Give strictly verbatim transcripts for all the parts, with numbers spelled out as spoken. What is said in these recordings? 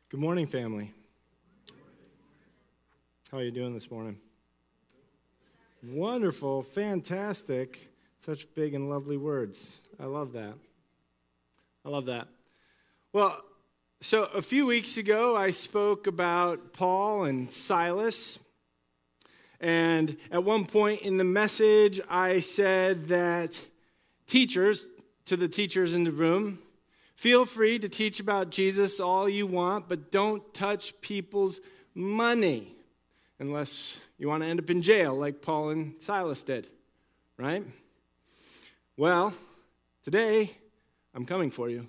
Good morning, family. How are you doing this morning? Wonderful, fantastic, such big and lovely words. I love that. I love that. Well, so a few weeks ago, I spoke about Paul and Silas. And at one point in the message, I said that teachers, to the teachers in the room, feel free to teach about Jesus all you want, but don't touch people's money unless you want to end up in jail like Paul and Silas did, right? Well, today I'm coming for you.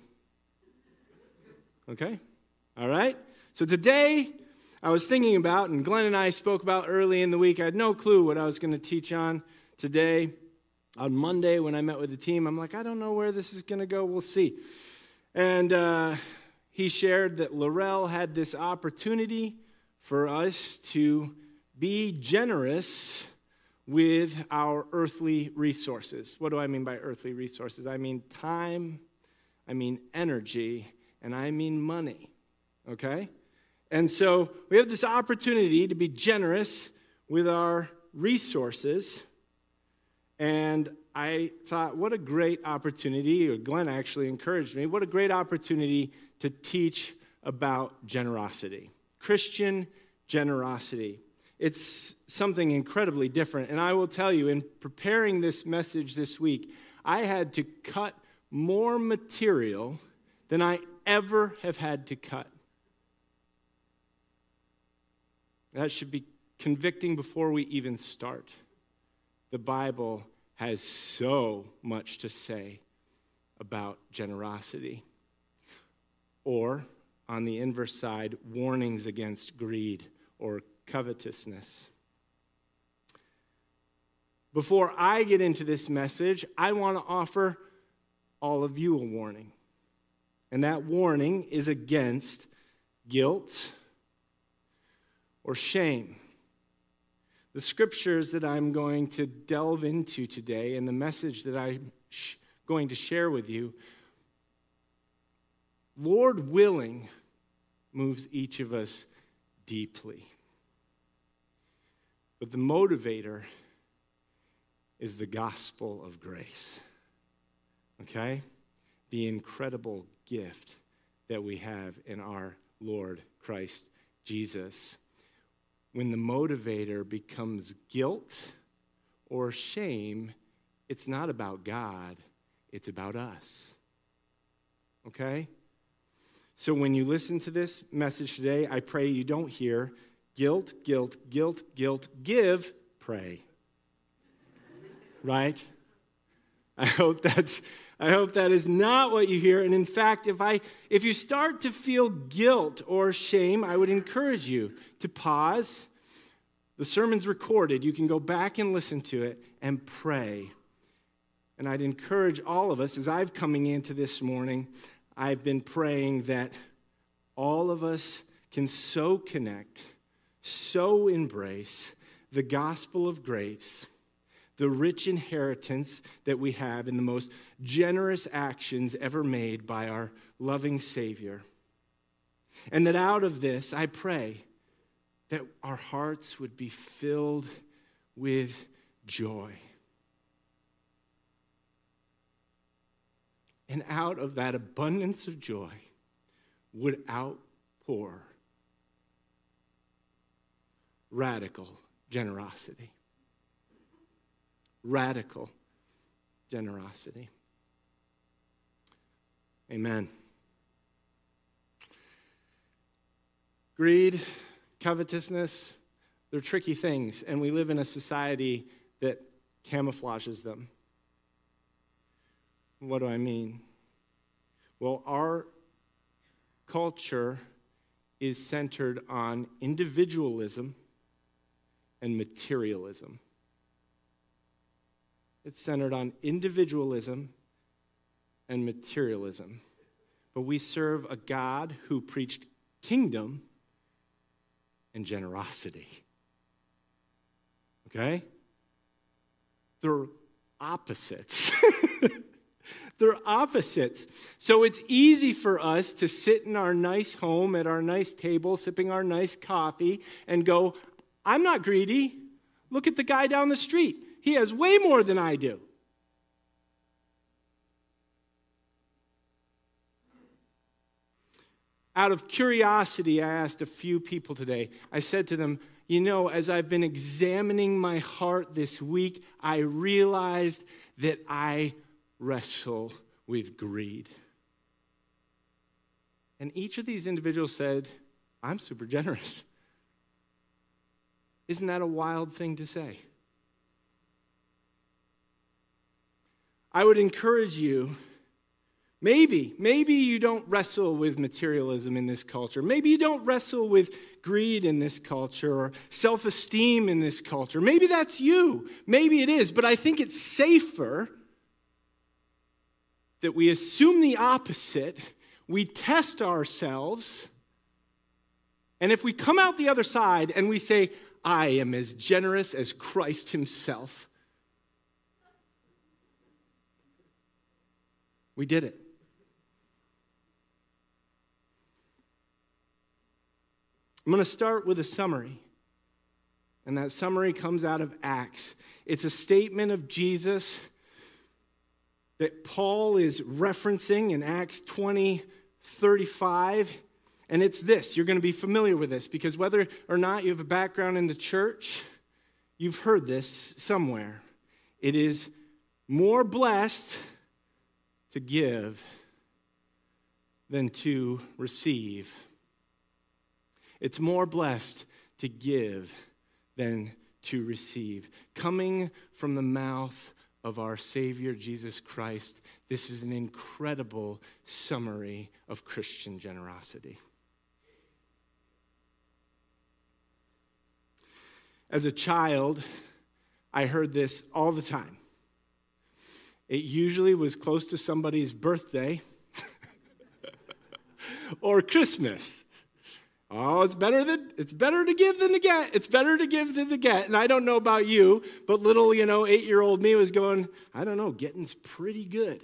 Okay? All right? So today I was thinking about, and Glenn and I spoke about early in the week, I had no clue what I was going to teach on today. On Monday when I met with the team, I'm like, I don't know where this is going to go. We'll see. And uh, he shared that Laurel had this opportunity for us to be generous with our earthly resources. What do I mean by earthly resources? I mean time, I mean energy, and I mean money, okay? And so we have this opportunity to be generous with our resources, and I thought, what a great opportunity, or Glenn actually encouraged me, what a great opportunity to teach about generosity, Christian generosity. It's something incredibly different, and I will tell you, in preparing this message this week, I had to cut more material than I ever have had to cut. That should be convicting before we even start. The Bible has so much to say about generosity. Or, on the inverse side, warnings against greed or covetousness. Before I get into this message, I want to offer all of you a warning. And that warning is against guilt or shame. The scriptures that I'm going to delve into today and the message that I'm sh- going to share with you, Lord willing, moves each of us deeply. But the motivator is the gospel of grace. Okay? The incredible gift that we have in our Lord Christ Jesus. When the motivator becomes guilt or shame, it's not about God, it's about us. Okay? So when you listen to this message today, I pray you don't hear guilt, guilt, guilt, guilt, give, pray. Right? I hope that's I hope that is not what you hear. And in fact, if I if you start to feel guilt or shame, I would encourage you to pause. The sermon's recorded. You can go back and listen to it and pray. And I'd encourage all of us, as I've coming into this morning, I've been praying that all of us can so connect, so embrace the gospel of grace, the rich inheritance that we have in the most generous actions ever made by our loving Savior. And that out of this, I pray that our hearts would be filled with joy. And out of that abundance of joy would outpour radical generosity. Radical generosity. Amen. Greed, covetousness, they're tricky things, and we live in a society that camouflages them. What do I mean? Well, our culture is centered on individualism and materialism. It's centered on individualism and materialism. But we serve a God who preached kingdom and generosity. Okay? They're opposites. They're opposites. So it's easy for us to sit in our nice home at our nice table, sipping our nice coffee, and go, I'm not greedy. Look at the guy down the street. He has way more than I do. Out of curiosity, I asked a few people today. I said to them, you know, as I've been examining my heart this week, I realized that I wrestle with greed. And each of these individuals said, I'm super generous. Isn't that a wild thing to say? I would encourage you, maybe, maybe you don't wrestle with materialism in this culture. Maybe you don't wrestle with greed in this culture or self-esteem in this culture. Maybe that's you. Maybe it is. But I think it's safer that we assume the opposite. We test ourselves. And if we come out the other side and we say, I am as generous as Christ himself, we did it. I'm going to start with a summary. And that summary comes out of Acts. It's a statement of Jesus that Paul is referencing in Acts twenty thirty-five. And it's this. You're going to be familiar with this because whether or not you have a background in the church, you've heard this somewhere. It is more blessed to give than to receive. It's more blessed to give than to receive. Coming from the mouth of our Savior, Jesus Christ, this is an incredible summary of Christian generosity. As a child, I heard this all the time. It usually was close to somebody's birthday or Christmas. Oh, it's better than it's better to give than to get. It's better to give than to get. And I don't know about you, but little, you know, eight-year-old me was going, I don't know, getting's pretty good.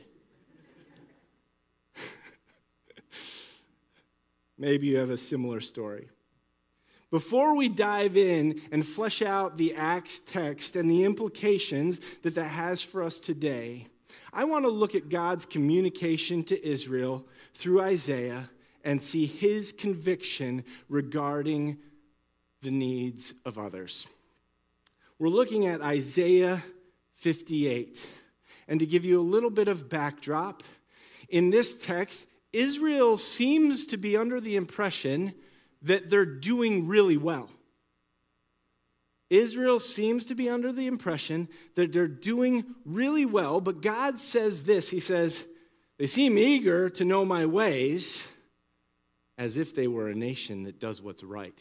Maybe you have a similar story. Before we dive in and flesh out the Acts text and the implications that that has for us today, I want to look at God's communication to Israel through Isaiah and see his conviction regarding the needs of others. We're looking at Isaiah fifty-eight. And to give you a little bit of backdrop, in this text, Israel seems to be under the impression that they're doing really well. Israel seems to be under the impression that they're doing really well, but God says this. He says, they seem eager to know my ways, as if they were a nation that does what's right.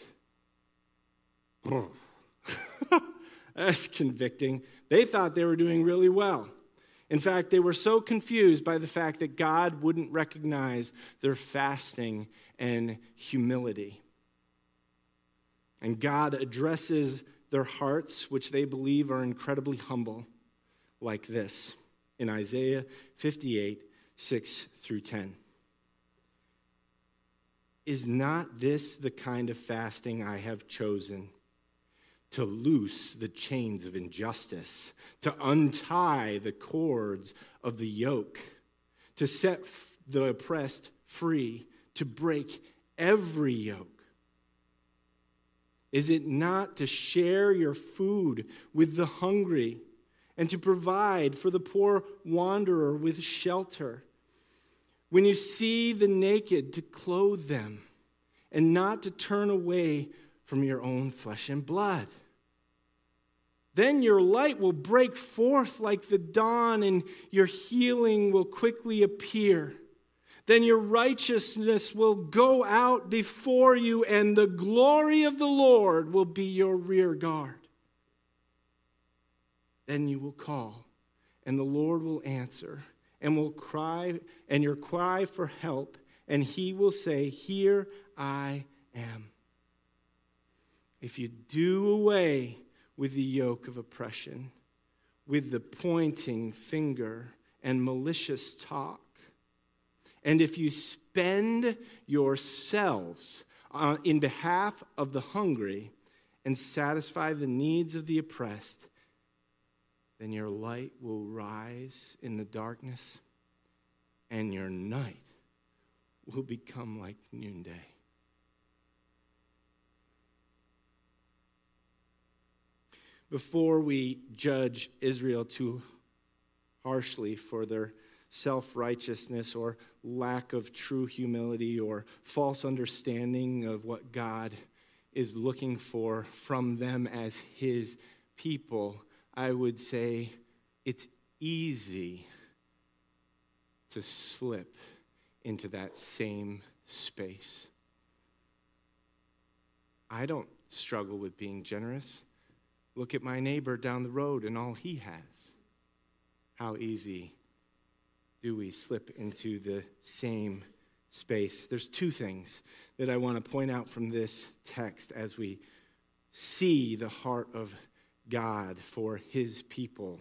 That's convicting. They thought they were doing really well. In fact, they were so confused by the fact that God wouldn't recognize their fasting and humility. And God addresses their hearts, which they believe are incredibly humble, like this in Isaiah fifty-eight, six through ten. Is not this the kind of fasting I have chosen? To loose the chains of injustice, to untie the cords of the yoke, to set the oppressed free, to break every yoke. Is it not to share your food with the hungry and to provide for the poor wanderer with shelter? When you see the naked, to clothe them and not to turn away from your own flesh and blood. Then your light will break forth like the dawn and your healing will quickly appear. Then your righteousness will go out before you, and the glory of the Lord will be your rear guard. Then you will call, and the Lord will answer, and will cry, and your cry for help, and he will say, here I am. If you do away with the yoke of oppression, with the pointing finger and malicious talk. And if you spend yourselves uh, in behalf of the hungry and satisfy the needs of the oppressed, then your light will rise in the darkness, and your night will become like noonday. Before we judge Israel too harshly for their self-righteousness or lack of true humility or false understanding of what God is looking for from them as his people, I would say it's easy to slip into that same space. I don't struggle with being generous. Look at my neighbor down the road and all he has. How easy do we slip into the same space? There's two things that I want to point out from this text as we see the heart of God for his people.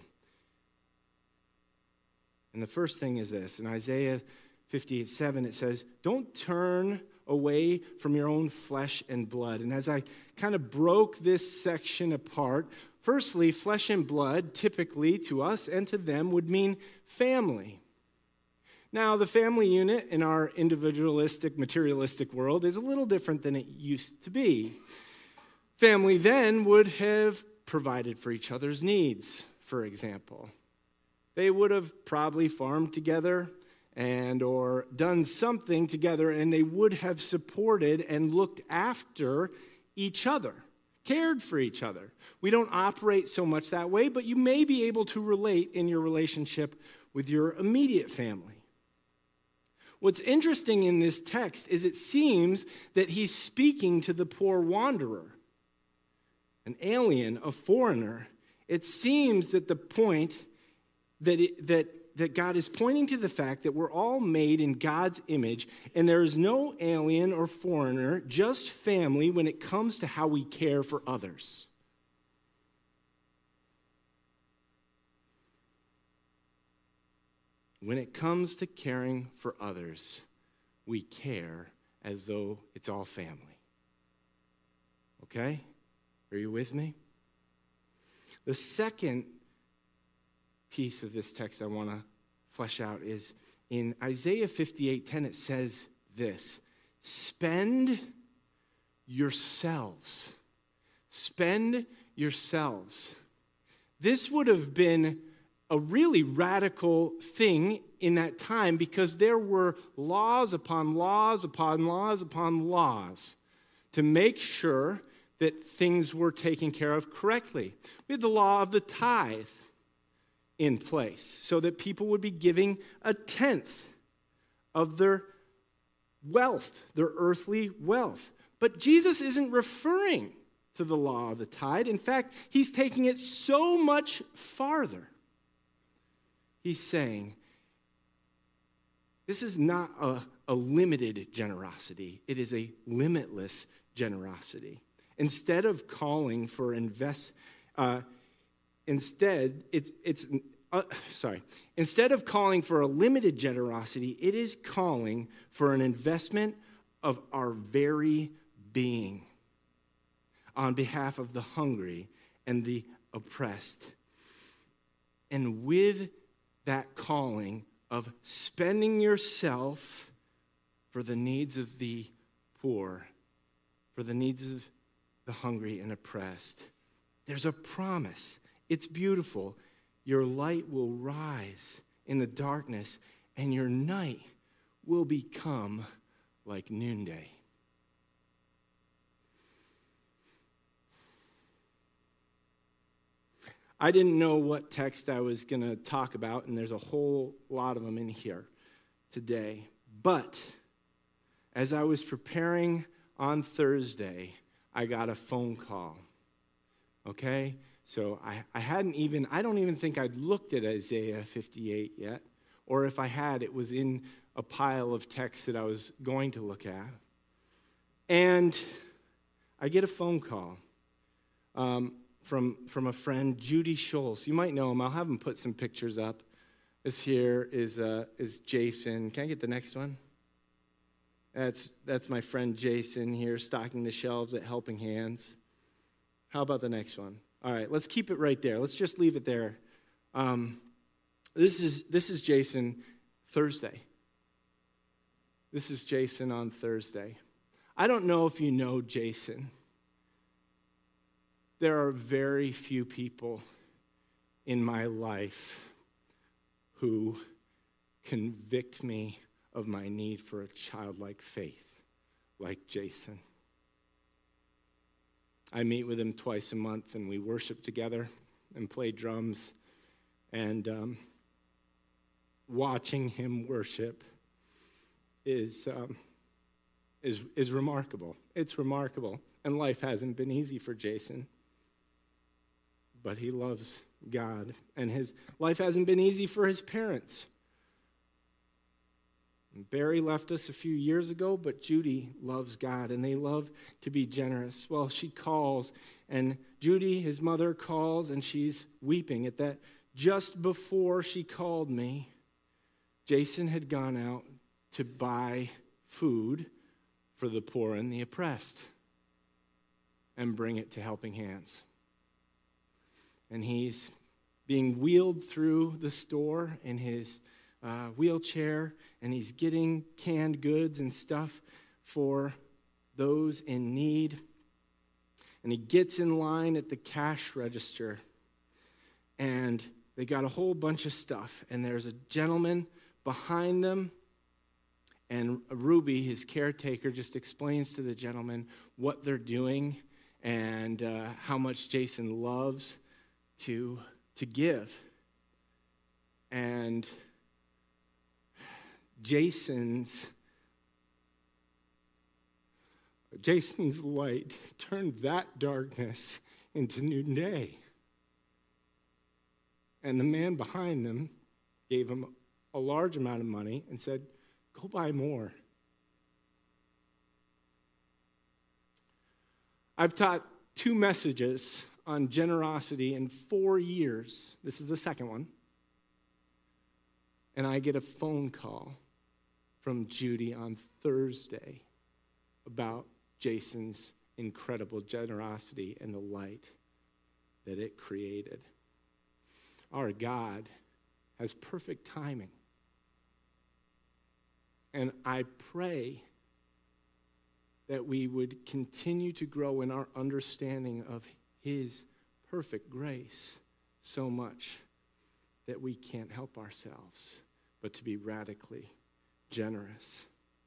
And the first thing is this. In Isaiah fifty-eight seven, it says, don't turn away from your own flesh and blood. And as I kind of broke this section apart, firstly, flesh and blood, typically to us and to them, would mean family. Now, the family unit in our individualistic, materialistic world is a little different than it used to be. Family then would have provided for each other's needs, for example. They would have probably farmed together and or done something together, and they would have supported and looked after each other, cared for each other. We don't operate so much that way, but you may be able to relate in your relationship with your immediate family. What's interesting in this text is it seems that he's speaking to the poor wanderer, an alien, a foreigner. It seems that the point that, it, that, that God is pointing to the fact that we're all made in God's image, and there is no alien or foreigner, just family when it comes to how we care for others. When it comes to caring for others, we care as though it's all family. Okay? Are you with me? The second piece of this text I want to flesh out is in Isaiah fifty-eight ten, it says this: spend yourselves. Spend yourselves. This would have been a really radical thing in that time because there were laws upon laws upon laws upon laws to make sure that things were taken care of correctly. We had the law of the tithe in place so that people would be giving a tenth of their wealth, their earthly wealth. But Jesus isn't referring to the law of the tithe. In fact, he's taking it so much farther. He's saying, this is not a, a limited generosity. It is a limitless generosity. Instead of calling for invest, uh, instead it's it's uh, sorry. Instead of calling for a limited generosity, it is calling for an investment of our very being on behalf of the hungry and the oppressed. And with that calling of spending yourself for the needs of the poor, for the needs of the hungry and oppressed, there's a promise. It's beautiful. Your light will rise in the darkness, and your night will become like noonday. I didn't know what text I was going to talk about, and there's a whole lot of them in here today. But as I was preparing on Thursday, I got a phone call, okay? So I, I hadn't even, I don't even think I'd looked at Isaiah fifty-eight yet, or if I had, it was in a pile of texts that I was going to look at. And I get a phone call. Um, From, from a friend, Judy Schultz. You might know him. I'll have him put some pictures up This here is uh, is Jason. Can I get the next one? That's that's my friend Jason here, stocking the shelves at Helping Hands. How about the next one? All right, let's keep it right there. Let's just leave it there. Um, this is this is Jason Thursday. This is Jason on Thursday. I don't know if you know Jason. There are very few people in my life who convict me of my need for a childlike faith like Jason. I meet with him twice a month, and we worship together and play drums. And um, watching him worship is, um, is, is remarkable. It's remarkable. And life hasn't been easy for Jason. But he loves God. And his life hasn't been easy for his parents. Barry left us a few years ago, but Judy loves God, and they love to be generous. Well, she calls, and Judy, his mother, calls, and she's weeping at that. Just before she called me, Jason had gone out to buy food for the poor and the oppressed and bring it to Helping Hands. And he's being wheeled through the store in his uh, wheelchair, and he's getting canned goods and stuff for those in need. And he gets in line at the cash register, and they got a whole bunch of stuff. And there's a gentleman behind them, and Ruby, his caretaker, just explains to the gentleman what they're doing and uh, how much Jason loves to, to give. And Jason's Jason's light turned that darkness into noonday. And the man behind them gave him a large amount of money and said, go buy more. I've taught two messages on generosity in four years. This is the second one. And I get a phone call from Judy on Thursday about Jason's incredible generosity and the light that it created. Our God has perfect timing. And I pray that we would continue to grow in our understanding of his perfect grace so much that we can't help ourselves but to be radically generous.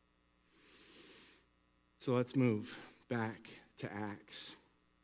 So let's move back to Acts.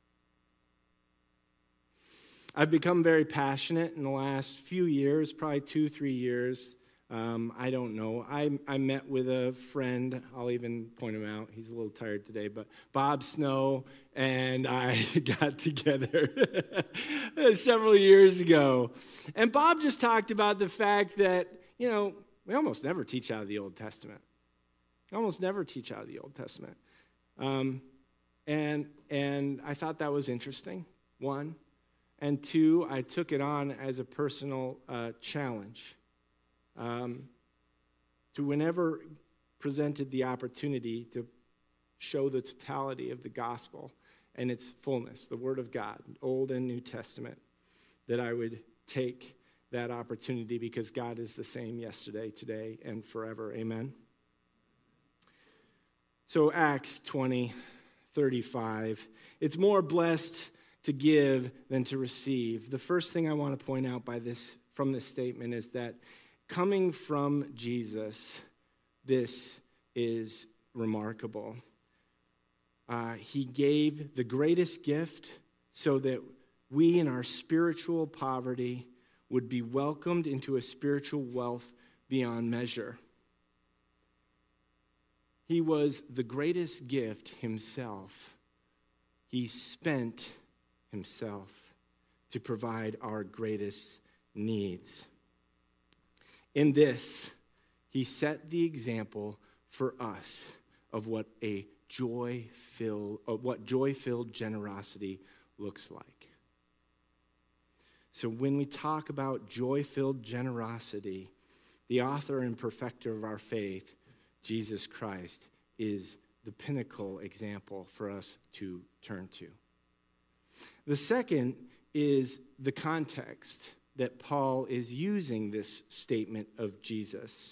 I've become very passionate in the last few years, probably two, three years. Um, I don't know. I, I met with a friend. I'll even point him out. He's a little tired today, but Bob Snow and I got together several years ago. And Bob just talked about the fact that, you know, we almost never teach out of the Old Testament. We almost never teach out of the Old Testament. Um, and and I thought that was interesting, one. And two, I took it on as a personal uh, challenge. Um, to whenever presented the opportunity to show the totality of the gospel and its fullness, the Word of God, Old and New Testament, that I would take that opportunity because God is the same yesterday, today, and forever. Amen? So Acts twenty, thirty-five, it's more blessed to give than to receive. The first thing I want to point out by this from this statement is that coming from Jesus, this is remarkable. Uh, he gave the greatest gift so that we in our spiritual poverty would be welcomed into a spiritual wealth beyond measure. He was the greatest gift himself. He spent himself to provide our greatest needs. In this, he set the example for us of what a joy-filled, of what joy-filled generosity looks like. So when we talk about joy-filled generosity, the author and perfecter of our faith, Jesus Christ, is the pinnacle example for us to turn to. The second is the context that Paul is using this statement of Jesus.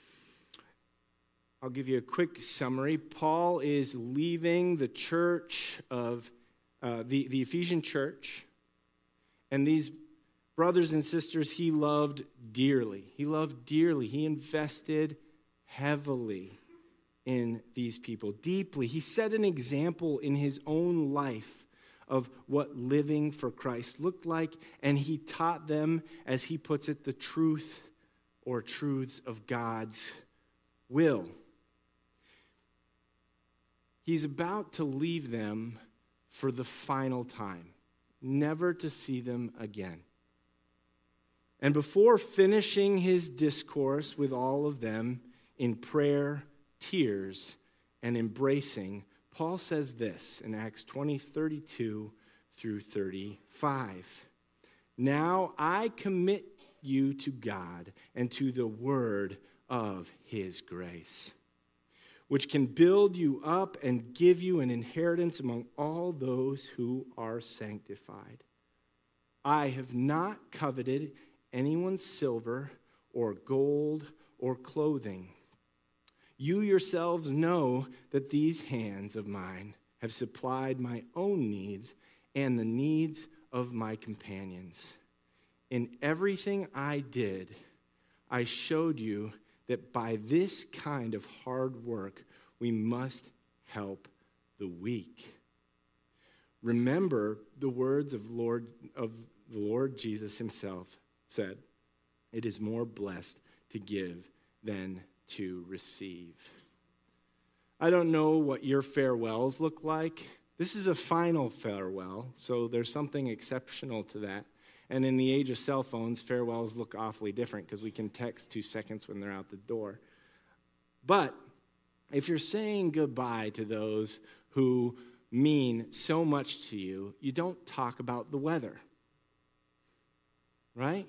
I'll give you a quick summary. Paul is leaving the church of uh, the, the Ephesian church, and these brothers and sisters he loved dearly. He loved dearly. He invested heavily in these people, deeply. He set an example in his own life of what living for Christ looked like, and he taught them, as he puts it, the truth or truths of God's will. He's about to leave them for the final time, never to see them again. And before finishing his discourse with all of them in prayer, tears, and embracing, Paul says this in Acts twenty, thirty-two through thirty-five. Now I commit you to God and to the word of his grace, which can build you up and give you an inheritance among all those who are sanctified. I have not coveted anyone's silver or gold or clothing. You yourselves know that these hands of mine have supplied my own needs and the needs of my companions. In everything I did, I showed you that by this kind of hard work, we must help the weak. Remember the words of Lord of the Lord Jesus himself said, "It is more blessed to give than to receive." I don't know what your farewells look like. This is a final farewell, so there's something exceptional to that. And in the age of cell phones, farewells look awfully different because we can text two seconds when they're out the door. But if you're saying goodbye to those who mean so much to you, you don't talk about the weather, right?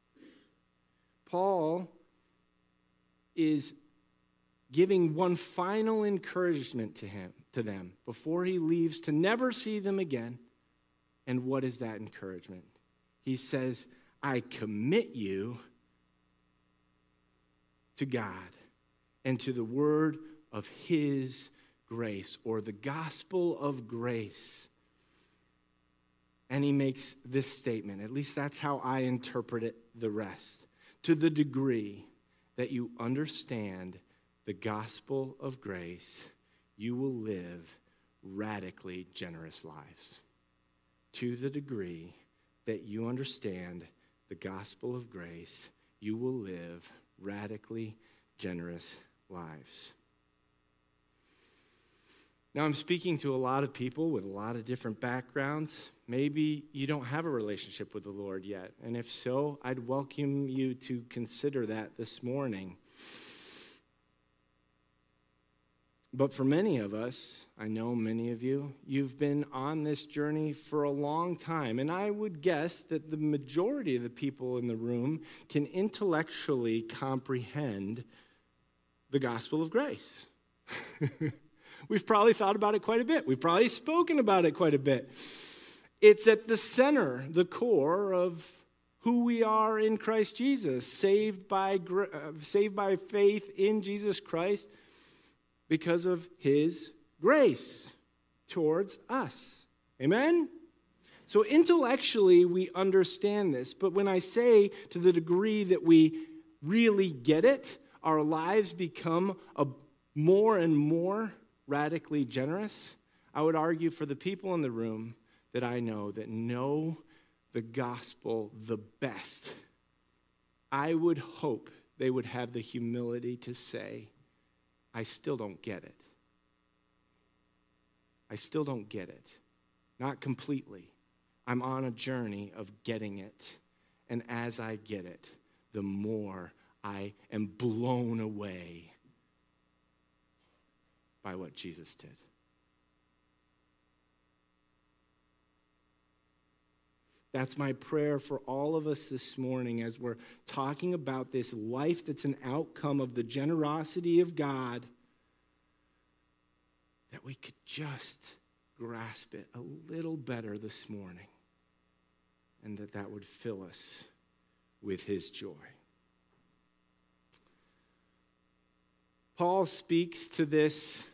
Paul is giving one final encouragement to him, to them, before he leaves to never see them again. And what is that encouragement? He says, I commit you to God and to the word of his grace, or the gospel of grace. And he makes this statement, at least that's how I interpret it the rest. To the degree that you understand the gospel of grace, you will live radically generous lives. To the degree that you understand the gospel of grace, you will live radically generous lives. Now, I'm speaking to a lot of people with a lot of different backgrounds. Maybe you don't have a relationship with the Lord yet, and if so, I'd welcome you to consider that this morning. But for many of us, I know many of you, you've been on this journey for a long time, and I would guess that the majority of the people in the room can intellectually comprehend the gospel of grace. We've probably thought about it quite a bit. We've probably spoken about it quite a bit. It's at the center, the core of who we are in Christ Jesus, saved by, uh, saved by faith in Jesus Christ because of his grace towards us. Amen? So intellectually, we understand this, but when I say to the degree that we really get it, our lives become a more and more radically generous, I would argue for the people in the room that I know that know the gospel the best, I would hope they would have the humility to say, I still don't get it. I still don't get it. Not completely. I'm on a journey of getting it. And as I get it, the more I am blown away by what Jesus did. That's my prayer for all of us this morning as we're talking about this life that's an outcome of the generosity of God, that we could just grasp it a little better this morning, and that that would fill us with his joy. Paul speaks to this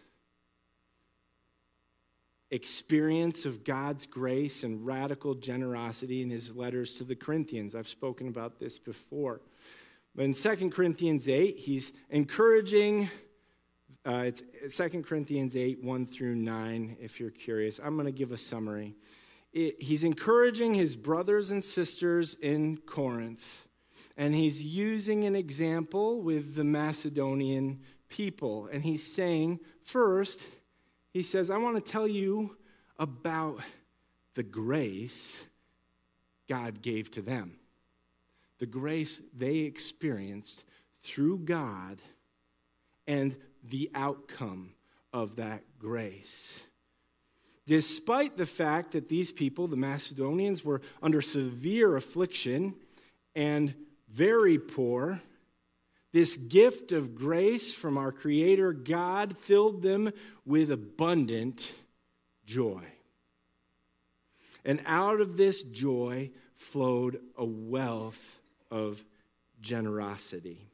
experience of God's grace and radical generosity in his letters to the Corinthians. I've spoken about this before. But in Second Corinthians eight, he's encouraging, uh, it's Second Corinthians eight, one through nine, if you're curious. I'm going to give a summary. It, he's encouraging his brothers and sisters in Corinth, and he's using an example with the Macedonian people. And he's saying, first, he says, I want to tell you about the grace God gave to them. The grace they experienced through God and the outcome of that grace. Despite the fact that these people, the Macedonians, were under severe affliction and very poor, this gift of grace from our Creator God filled them with abundant joy. And out of this joy flowed a wealth of generosity.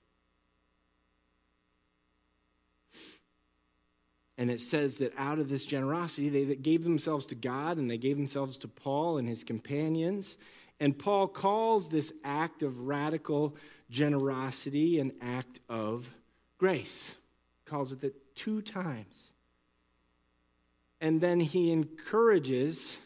And it says that out of this generosity, they gave themselves to God and they gave themselves to Paul and his companions. And Paul calls this act of radical generosity an act of grace. Calls it that two times. And then he encourages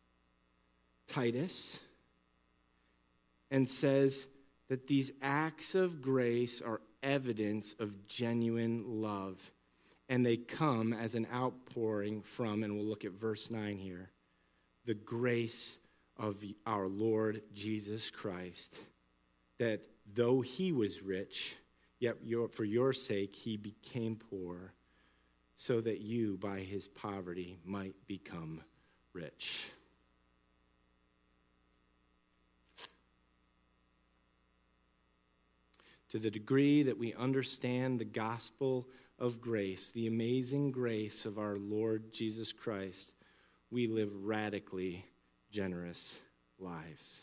Titus and says that these acts of grace are evidence of genuine love. And they come as an outpouring from, and we'll look at verse nine here, the grace of our Lord Jesus Christ, that though he was rich, yet your, for your sake he became poor, so that you by his poverty might become rich. To the degree that we understand the gospel of grace, the amazing grace of our Lord Jesus Christ, we live radically generous lives.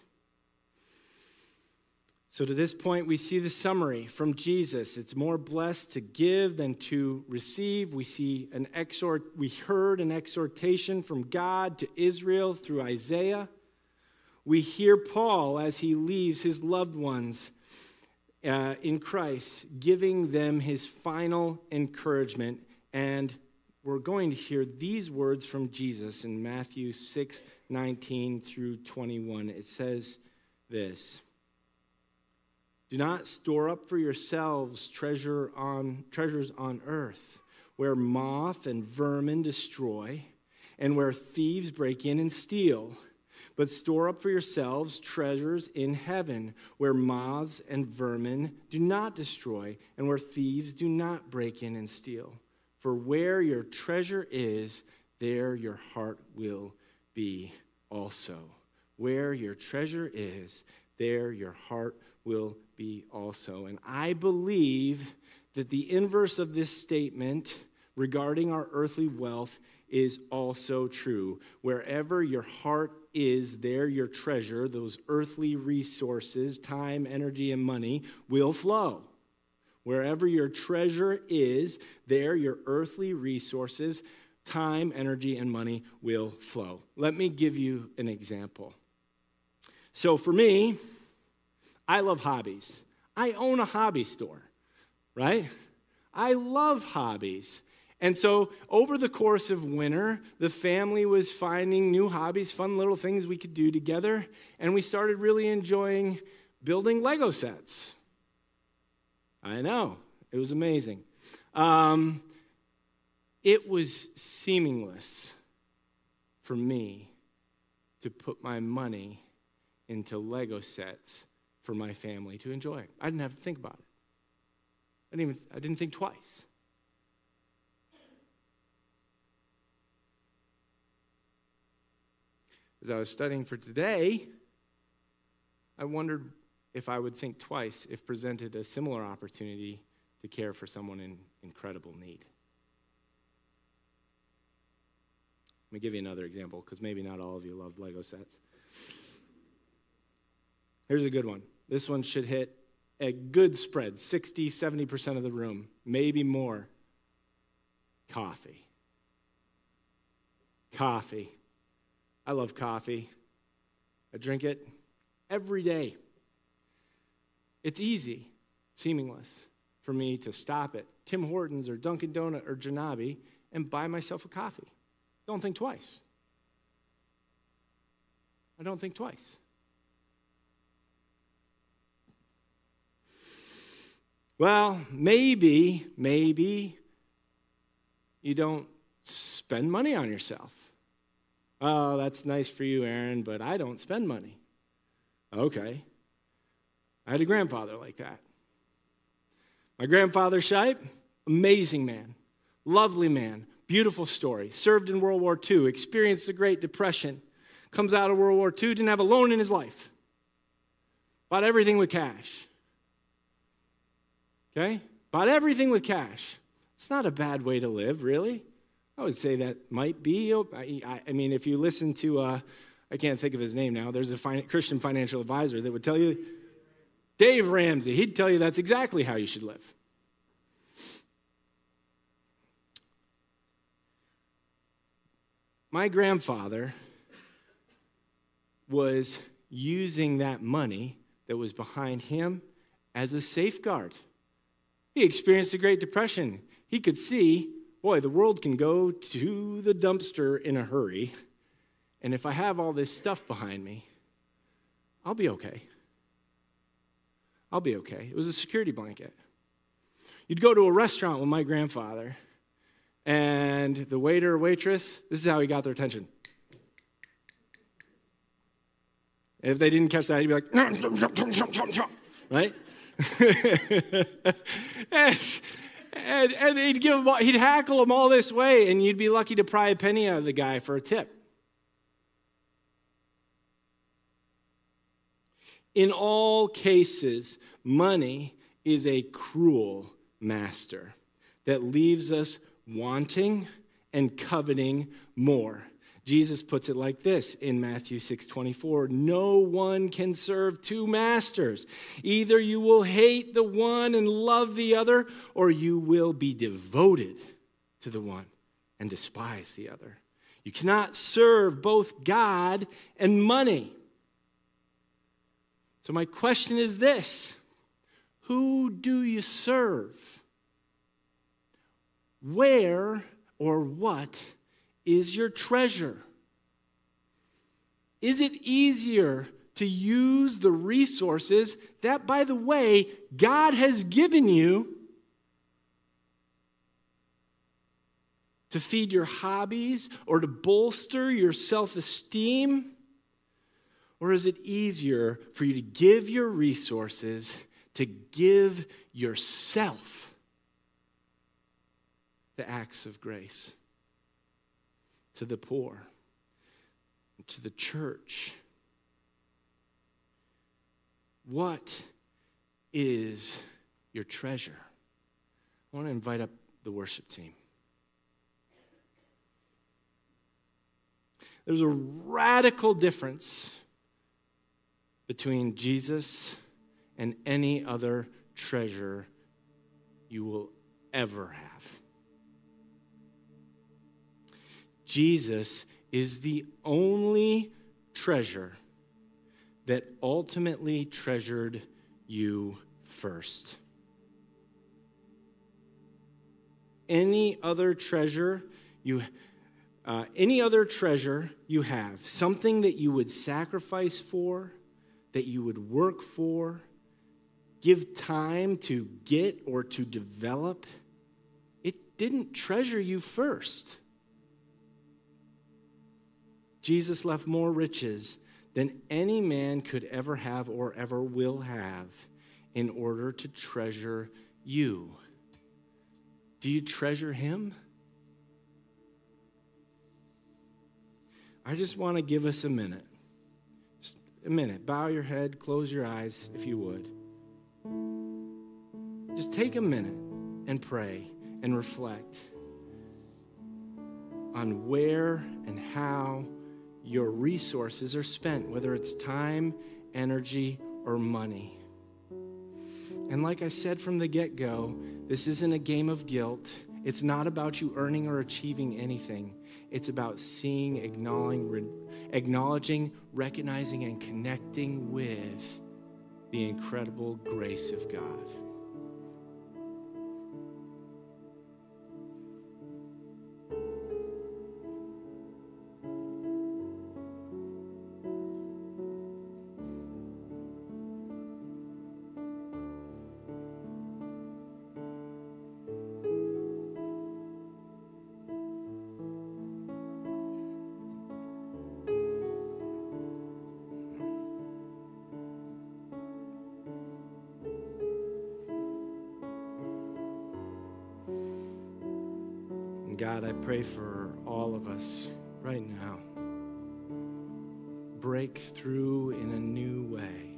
So to this point, we see the summary from Jesus. It's more blessed to give than to receive. We see an exhort, we heard an exhortation from God to Israel through Isaiah. We hear Paul as he leaves his loved ones uh, in Christ, giving them his final encouragement. And we're going to hear these words from Jesus in Matthew six, nineteen through twenty-one. It says this: do not store up for yourselves treasure on, treasures on earth, where moth and vermin destroy, and where thieves break in and steal. But store up for yourselves treasures in heaven, where moths and vermin do not destroy, and where thieves do not break in and steal. For where your treasure is, there your heart will be also. Where your treasure is, there your heart will be also. And I believe that the inverse of this statement regarding our earthly wealth is also true. Wherever your heart is, there your treasure, those earthly resources, time, energy, and money, will flow. Wherever your treasure is, there your earthly resources, time, energy, and money will flow. Let me give you an example. So for me, I love hobbies. I own a hobby store, right? I love hobbies. And so over the course of winter, the family was finding new hobbies, fun little things we could do together, and we started really enjoying building Lego sets. I know, it was amazing. Um, it was seamless for me to put my money into Lego sets for my family to enjoy. I didn't have to think about it. I didn't even, I didn't think twice. As I was studying for today, I wondered if I would think twice if presented a similar opportunity to care for someone in incredible need. Let me give you another example, because maybe not all of you love Lego sets. Here's a good one. This one should hit a good spread, sixty, seventy percent of the room, maybe more. Coffee. Coffee. I love coffee. I drink it every day. It's easy, seamless, for me to stop at Tim Hortons or Dunkin' Donut or Janabi and buy myself a coffee. Don't think twice. I don't think twice. Well, maybe, maybe you don't spend money on yourself. Oh, that's nice for you, Aaron, but I don't spend money. Okay. I had a grandfather like that. My grandfather, Shipe, amazing man, lovely man, beautiful story. Served in World War Two, experienced the Great Depression, comes out of World War Two, didn't have a loan in his life. Bought everything with cash. Okay? Bought everything with cash. It's not a bad way to live, really. I would say that might be. I, I mean, if you listen to, uh, I can't think of his name now, there's a fin- Christian financial advisor that would tell you, Dave Ramsey, he'd tell you that's exactly how you should live. My grandfather was using that money that was behind him as a safeguard. He experienced the Great Depression. He could see, boy, the world can go to the dumpster in a hurry, and if I have all this stuff behind me, I'll be okay. I'll be okay. It was a security blanket. You'd go to a restaurant with my grandfather, and the waiter or waitress, this is how he got their attention. If they didn't catch that, he'd be like, right? and, and, and he'd give them all, he'd hackle them all this way, and you'd be lucky to pry a penny out of the guy for a tip. In all cases, money is a cruel master that leaves us wanting and coveting more. Jesus puts it like this in Matthew six twenty-four, no one can serve two masters. Either you will hate the one and love the other, or you will be devoted to the one and despise the other. You cannot serve both God and money. So my question is this: who do you serve? Where or what is your treasure? Is it easier to use the resources that, by the way, God has given you to feed your hobbies or to bolster your self-esteem? Or is it easier for you to give your resources to give yourself the acts of grace to the poor, to the church? What is your treasure? I want to invite up the worship team. There's a radical difference between Jesus and any other treasure you will ever have. Jesus is the only treasure that ultimately treasured you first. Any other treasure you uh, any other treasure you have, something that you would sacrifice for, that you would work for, give time to get or to develop, it didn't treasure you first. Jesus left more riches than any man could ever have or ever will have in order to treasure you. Do you treasure him? I just want to give us a minute. a minute, bow your head, close your eyes if you would. Just take a minute and pray and reflect on where and how your resources are spent, whether it's time, energy, or money. And like I said from the get-go, this isn't a game of guilt. It's not about you earning or achieving anything. It's about seeing, acknowledging, acknowledging, recognizing, and connecting with the incredible grace of God. God, I pray for all of us right now. Break through in a new way.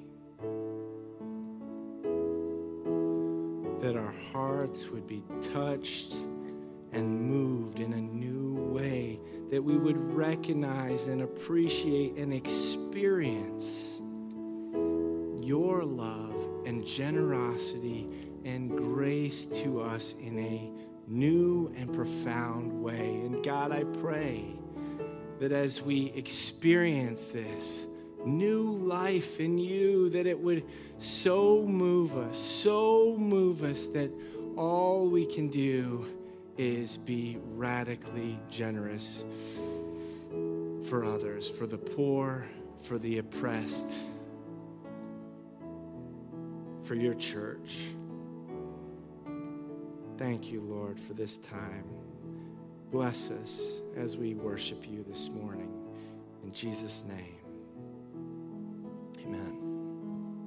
That our hearts would be touched and moved in a new way. That we would recognize and appreciate and experience your love and generosity and grace to us in a new and profound way. And God, I pray that as we experience this new life in you, that it would so move us, so move us that all we can do is be radically generous for others, for the poor, for the oppressed, for your church. Thank you, Lord, for this time. Bless us as we worship you this morning. In Jesus' name.